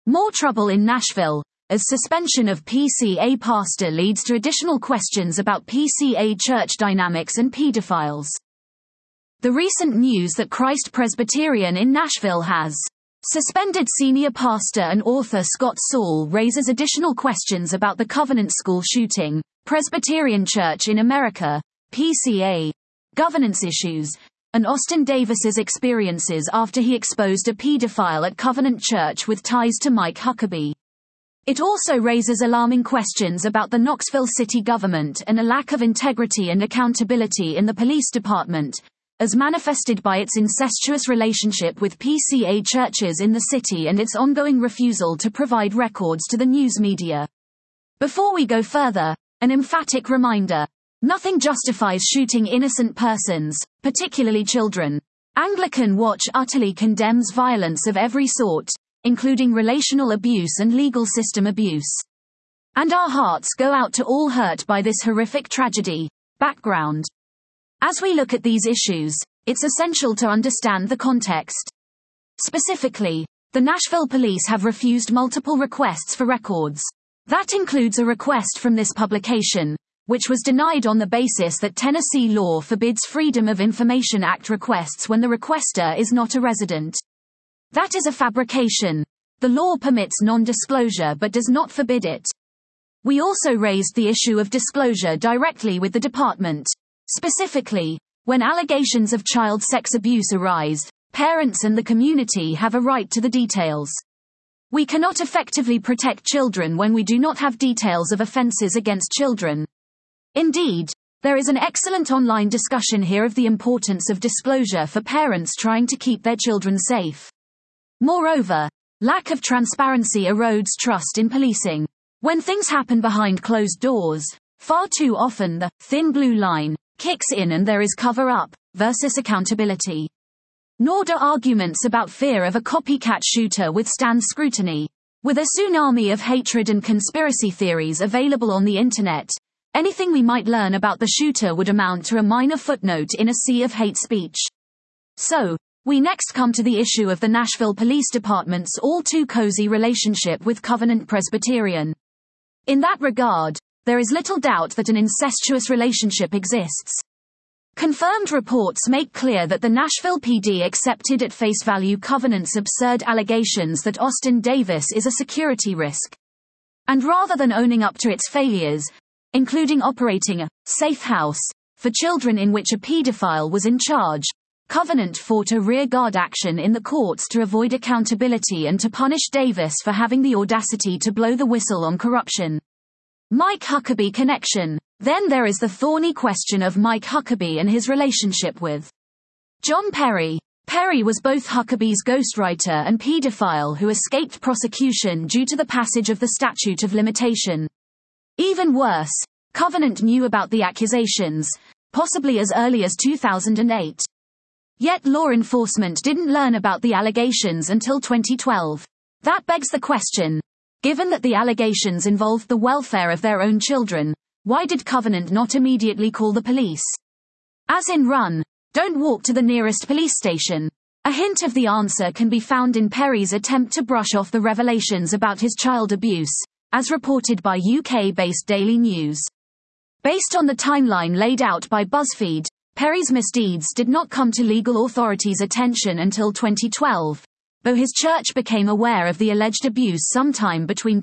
More trouble in Nashville, as suspension of PCA pastor leads to additional questions about PCA church dynamics and pedophiles. The recent news that Christ Presbyterian in Nashville has suspended senior pastor and author Scott Saul raises additional questions about the Covenant School shooting, Presbyterian Church in America, PCA, governance issues, and Austin Davis's experiences after he exposed a pedophile at Covenant Church with ties to Mike Huckabee. It also raises alarming questions about the Knoxville city government and a lack of integrity and accountability in the police department, as manifested by its incestuous relationship with PCA churches in the city and its ongoing refusal to provide records to the news media. Before we go further, an emphatic reminder. Nothing justifies shooting innocent persons, particularly children. Anglican Watch utterly condemns violence of every sort, including relational abuse and legal system abuse. And our hearts go out to all hurt by this horrific tragedy. Background. As we look at these issues, it's essential to understand the context. Specifically, the Nashville police have refused multiple requests for records. That includes a request from this publication, which was denied on the basis that Tennessee law forbids Freedom of Information Act requests when the requester is not a resident. That is a fabrication. The law permits non-disclosure but does not forbid it. We also raised the issue of disclosure directly with the department. Specifically, when allegations of child sex abuse arise, parents and the community have a right to the details. We cannot effectively protect children when we do not have details of offenses against children. Indeed, there is an excellent online discussion here of the importance of disclosure for parents trying to keep their children safe. Moreover, lack of transparency erodes trust in policing. When things happen behind closed doors, far too often the thin blue line kicks in and there is cover-up versus accountability. Nor do arguments about fear of a copycat shooter withstand scrutiny. With a tsunami of hatred and conspiracy theories available on the internet, anything we might learn about the shooter would amount to a minor footnote in a sea of hate speech. So, we next come to the issue of the Nashville Police Department's all-too-cozy relationship with Covenant Presbyterian. In that regard, there is little doubt that an incestuous relationship exists. Confirmed reports make clear that the Nashville PD accepted at face value Covenant's absurd allegations that Austin Davis is a security risk. And rather than owning up to its failures, including operating a safe house for children in which a pedophile was in charge, Covenant fought a rearguard action in the courts to avoid accountability and to punish Davis for having the audacity to blow the whistle on corruption. Mike Huckabee connection. Then there is the thorny question of Mike Huckabee and his relationship with John Perry. Perry was both Huckabee's ghostwriter and pedophile who escaped prosecution due to the passage of the statute of limitation. Even worse, Covenant knew about the accusations, possibly as early as 2008. Yet law enforcement didn't learn about the allegations until 2012. That begs the question. Given that the allegations involved the welfare of their own children, why did Covenant not immediately call the police? As in run, don't walk to the nearest police station. A hint of the answer can be found in Perry's attempt to brush off the revelations about his child abuse, as reported by UK-based Daily News. Based on the timeline laid out by BuzzFeed, Perry's misdeeds did not come to legal authorities' attention until 2012. Though his church became aware of the alleged abuse sometime between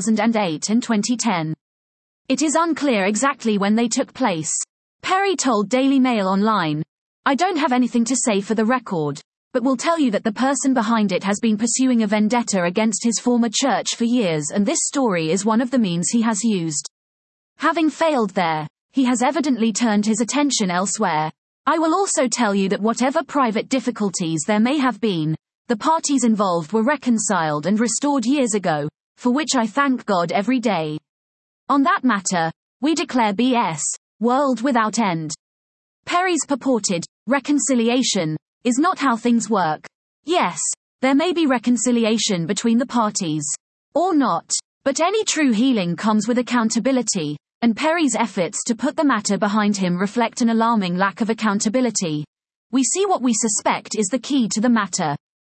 2008 and 2010. It is unclear exactly when they took place. Perry told Daily Mail Online, "I don't have anything to say for the record, but will tell you that the person behind it has been pursuing a vendetta against his former church for years and this story is one of the means he has used. Having failed there, he has evidently turned his attention elsewhere. I will also tell you that whatever private difficulties there may have been, the parties involved were reconciled and restored years ago, for which I thank God every day. On that matter, we declare BS, world without end." Perry's purported reconciliation is not how things work. Yes, there may be reconciliation between the parties. Or not. But any true healing comes with accountability, and Perry's efforts to put the matter behind him reflect an alarming lack of accountability. We see what we suspect is the key to the matter.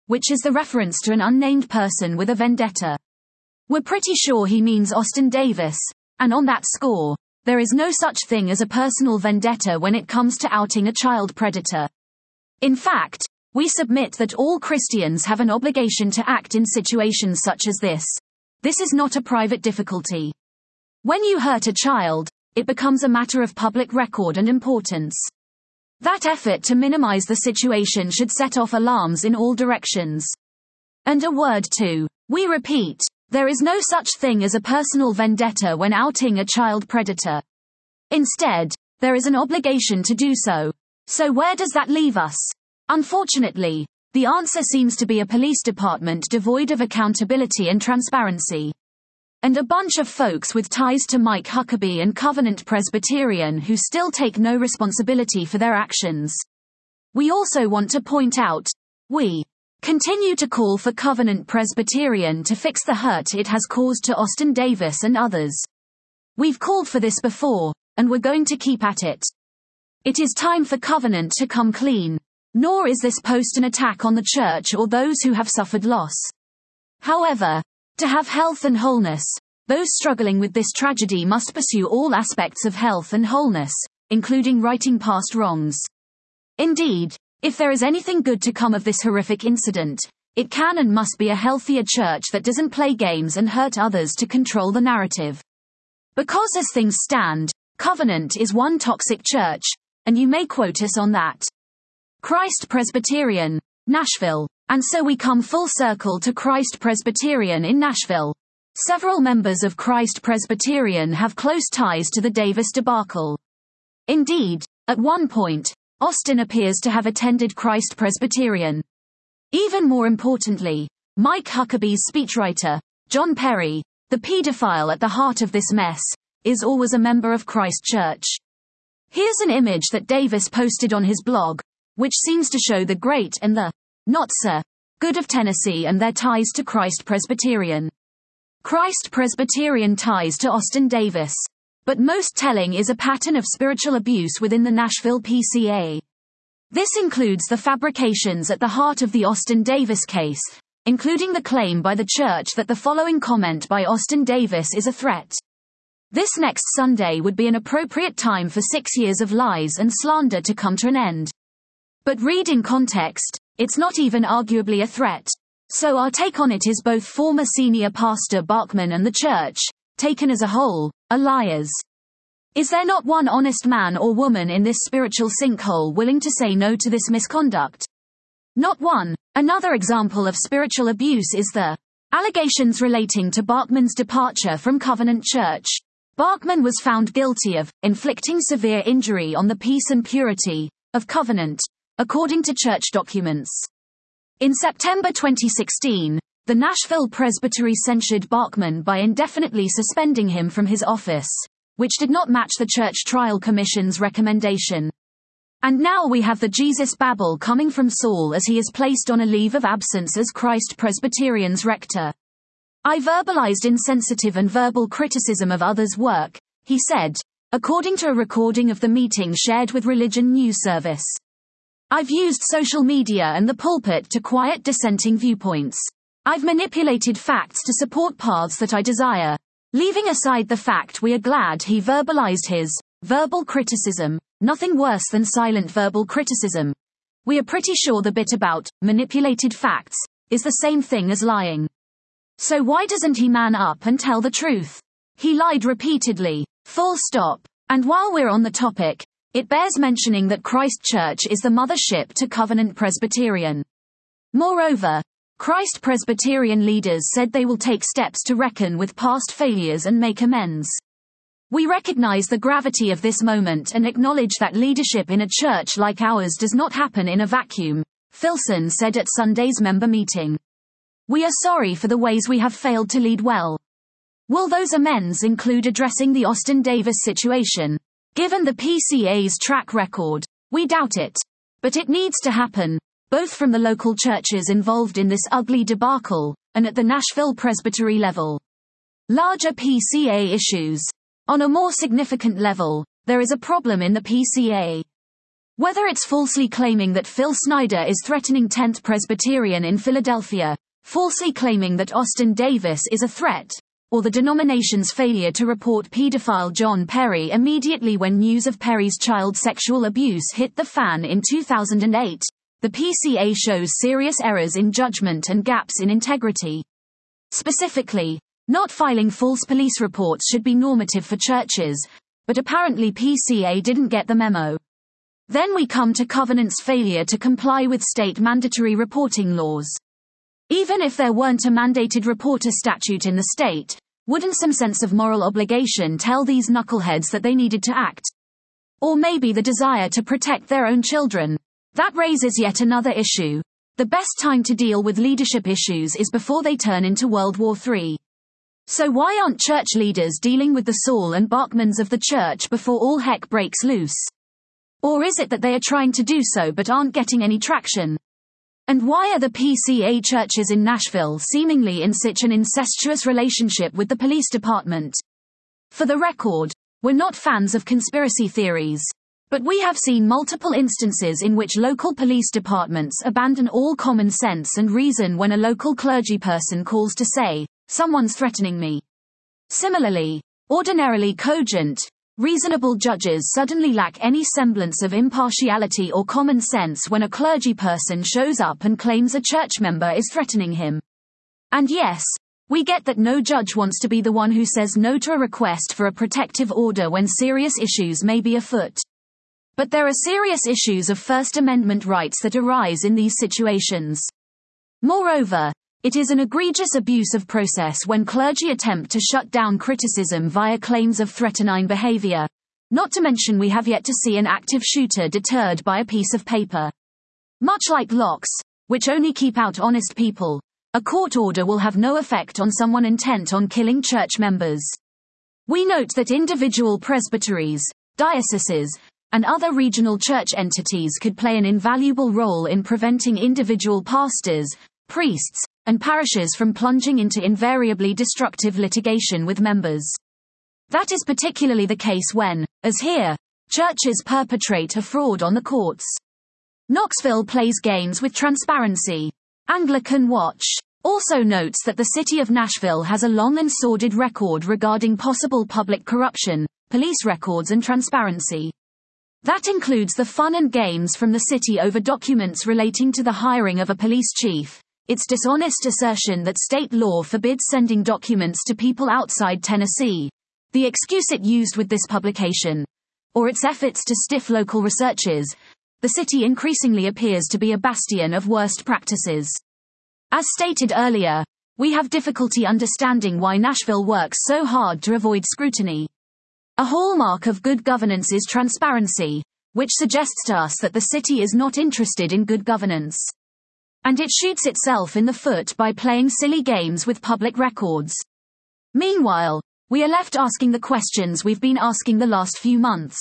which is the reference to an unnamed person with a vendetta. We're pretty sure he means Austin Davis, and on that score, there is no such thing as a personal vendetta when it comes to outing a child predator. In fact, we submit that all Christians have an obligation to act in situations such as this. This is not a private difficulty. When you hurt a child, it becomes a matter of public record and importance. That effort to minimize the situation should set off alarms in all directions. And a word too. We repeat, there is no such thing as a personal vendetta when outing a child predator. Instead, there is an obligation to do so. So where does that leave us? Unfortunately, the answer seems to be a police department devoid of accountability and transparency. And a bunch of folks with ties to Mike Huckabee and Covenant Presbyterian who still take no responsibility for their actions. We also want to point out, we continue to call for Covenant Presbyterian to fix the hurt it has caused to Austin Davis and others. We've called for this before, and we're going to keep at it. It is time for Covenant to come clean. Nor is this post an attack on the church or those who have suffered loss. However, to have health and wholeness, those struggling with this tragedy must pursue all aspects of health and wholeness, including righting past wrongs. Indeed, if there is anything good to come of this horrific incident, it can and must be a healthier church that doesn't play games and hurt others to control the narrative. Because as things stand, Covenant is one toxic church, and you may quote us on that. Christ Presbyterian, Nashville. And so we come full circle to Christ Presbyterian in Nashville. Several members of Christ Presbyterian have close ties to the Davis debacle. Indeed, at one point, Austin appears to have attended Christ Presbyterian. Even more importantly, Mike Huckabee's speechwriter, John Perry, the pedophile at the heart of this mess, is or was a member of Christ Church. Here's an image that Davis posted on his blog, which seems to show the great and the not so good of Tennessee and their ties to Christ Presbyterian. Christ Presbyterian ties to Austin Davis. But most telling is a pattern of spiritual abuse within the Nashville PCA. This includes the fabrications at the heart of the Austin Davis case, including the claim by the church that the following comment by Austin Davis is a threat. This next Sunday would be an appropriate time for 6 years of lies and slander to come to an end. But read in context, it's not even arguably a threat. So our take on it is both former senior pastor Bachman and the church, taken as a whole, are liars. Is there not one honest man or woman in this spiritual sinkhole willing to say no to this misconduct? Not one. Another example of spiritual abuse is the allegations relating to Bachman's departure from Covenant Church. Bachman was found guilty of inflicting severe injury on the peace and purity of Covenant, according to church documents. In September 2016, the Nashville Presbytery censured Bachman by indefinitely suspending him from his office, which did not match the Church Trial Commission's recommendation. And now we have the Jesus babble coming from Saul as he is placed on a leave of absence as Christ Presbyterian's rector. I verbalized insensitive and verbal criticism of others' work, he said, according to a recording of the meeting shared with Religion News Service. I've used social media and the pulpit to quiet dissenting viewpoints. I've manipulated facts to support paths that I desire. Leaving aside the fact we are glad he verbalized his verbal criticism, nothing worse than silent verbal criticism. We are pretty sure the bit about manipulated facts is the same thing as lying. So why doesn't he man up and tell the truth? He lied repeatedly. Full stop. And while we're on the topic, it bears mentioning that Christ Church is the mothership to Covenant Presbyterian. Moreover, Christ Presbyterian leaders said they will take steps to reckon with past failures and make amends. We recognize the gravity of this moment and acknowledge that leadership in a church like ours does not happen in a vacuum, Filson said at Sunday's member meeting. We are sorry for the ways we have failed to lead well. Will those amends include addressing the Austin Davis situation? Given the PCA's track record, we doubt it. But it needs to happen, both from the local churches involved in this ugly debacle, and at the Nashville Presbytery level. Larger PCA issues. On a more significant level, there is a problem in the PCA. Whether it's falsely claiming that Phil Snyder is threatening 10th Presbyterian in Philadelphia, falsely claiming that Austin Davis is a threat, or the denomination's failure to report pedophile John Perry immediately when news of Perry's child sexual abuse hit the fan in 2008, the PCA shows serious errors in judgment and gaps in integrity. Specifically, not filing false police reports should be normative for churches, but apparently PCA didn't get the memo. Then we come to Covenant's failure to comply with state mandatory reporting laws. Even if there weren't a mandated reporter statute in the state, wouldn't some sense of moral obligation tell these knuckleheads that they needed to act? Or maybe the desire to protect their own children. That raises yet another issue. The best time to deal with leadership issues is before they turn into World War III. So why aren't church leaders dealing with the Saul and Bachmans of the church before all heck breaks loose? Or is it that they are trying to do so but aren't getting any traction? And why are the PCA churches in Nashville seemingly in such an incestuous relationship with the police department? For the record, we're not fans of conspiracy theories, but we have seen multiple instances in which local police departments abandon all common sense and reason when a local clergyperson calls to say, "Someone's threatening me." Similarly, ordinarily cogent, reasonable judges suddenly lack any semblance of impartiality or common sense when a clergyperson shows up and claims a church member is threatening him. And yes, we get that no judge wants to be the one who says no to a request for a protective order when serious issues may be afoot. But there are serious issues of First Amendment rights that arise in these situations. Moreover, it is an egregious abuse of process when clergy attempt to shut down criticism via claims of threatening behavior, not to mention we have yet to see an active shooter deterred by a piece of paper. Much like locks, which only keep out honest people, a court order will have no effect on someone intent on killing church members. We note that individual presbyteries, dioceses, and other regional church entities could play an invaluable role in preventing individual pastors, priests, and parishes from plunging into invariably destructive litigation with members. That is particularly the case when, as here, churches perpetrate a fraud on the courts. Knoxville plays games with transparency. Anglican Watch also notes that the city of Nashville has a long and sordid record regarding possible public corruption, police records and transparency. That includes the fun and games from the city over documents relating to the hiring of a police chief, its dishonest assertion that state law forbids sending documents to people outside Tennessee, the excuse it used with this publication, or its efforts to stiff local researchers. The city increasingly appears to be a bastion of worst practices. As stated earlier, we have difficulty understanding why Nashville works so hard to avoid scrutiny. A hallmark of good governance is transparency, which suggests to us that the city is not interested in good governance. And it shoots itself in the foot by playing silly games with public records. Meanwhile, we are left asking the questions we've been asking the last few months.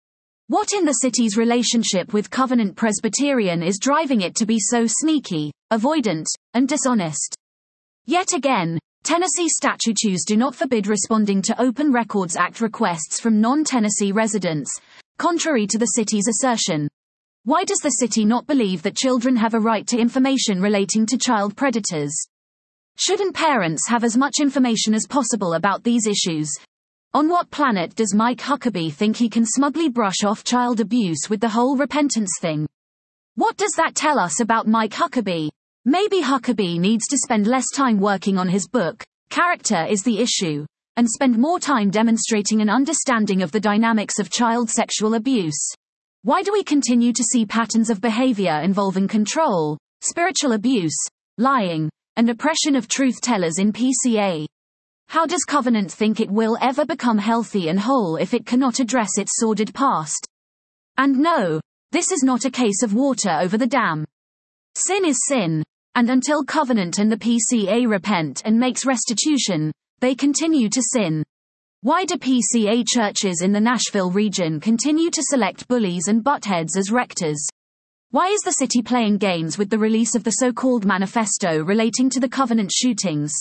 What in the city's relationship with Covenant Presbyterian is driving it to be so sneaky, avoidant, and dishonest? Yet again, Tennessee statutes do not forbid responding to Open Records Act requests from non-Tennessee residents, contrary to the city's assertion. Why does the city not believe that children have a right to information relating to child predators? Shouldn't parents have as much information as possible about these issues? On what planet does Mike Huckabee think he can smugly brush off child abuse with the whole repentance thing? What does that tell us about Mike Huckabee? Maybe Huckabee needs to spend less time working on his book, Character is the Issue, and spend more time demonstrating an understanding of the dynamics of child sexual abuse. Why do we continue to see patterns of behavior involving control, spiritual abuse, lying, and oppression of truth-tellers in PCA? How does Covenant think it will ever become healthy and whole if it cannot address its sordid past? And no, this is not a case of water over the dam. Sin is sin, and until Covenant and the PCA repent and makes restitution, they continue to sin. Why do PCA churches in the Nashville region continue to select bullies and buttheads as rectors? Why is the city playing games with the release of the so-called manifesto relating to the Covenant shootings?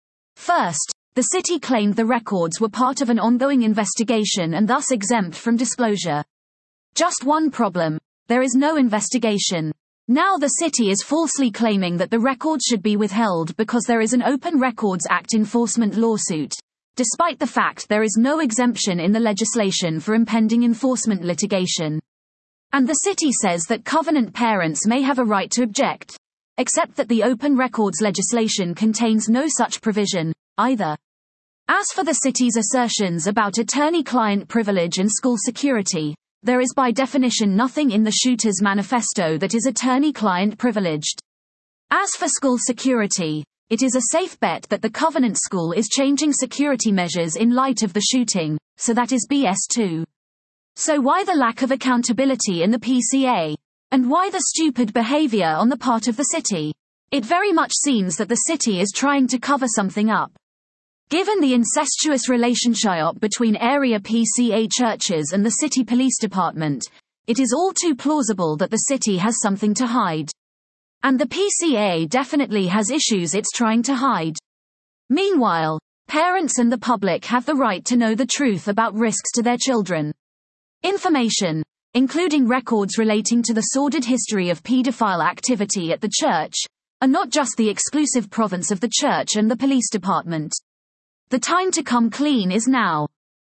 First, the city claimed the records were part of an ongoing investigation and thus exempt from disclosure. Just one problem. There is no investigation. Now the city is falsely claiming that the records should be withheld because there is an Open Records Act enforcement lawsuit, despite the fact there is no exemption in the legislation for impending enforcement litigation. And the city says that covenant parents may have a right to object, except that the open records legislation contains no such provision, either. As for the city's assertions about attorney-client privilege and school security, there is by definition nothing in the shooter's manifesto that is attorney-client privileged. As for school security, it is a safe bet that the Covenant School is changing security measures in light of the shooting, so that is BS too. So why the lack of accountability in the PCA? And why the stupid behavior on the part of the city? It very much seems that the city is trying to cover something up. Given the incestuous relationship between area PCA churches and the city police department, it is all too plausible that the city has something to hide. And the PCA definitely has issues it's trying to hide. Meanwhile, parents and the public have the right to know the truth about risks to their children. Information, including records relating to the sordid history of pedophile activity at the church, are not just the exclusive province of the church and the police department. The time to come clean is now.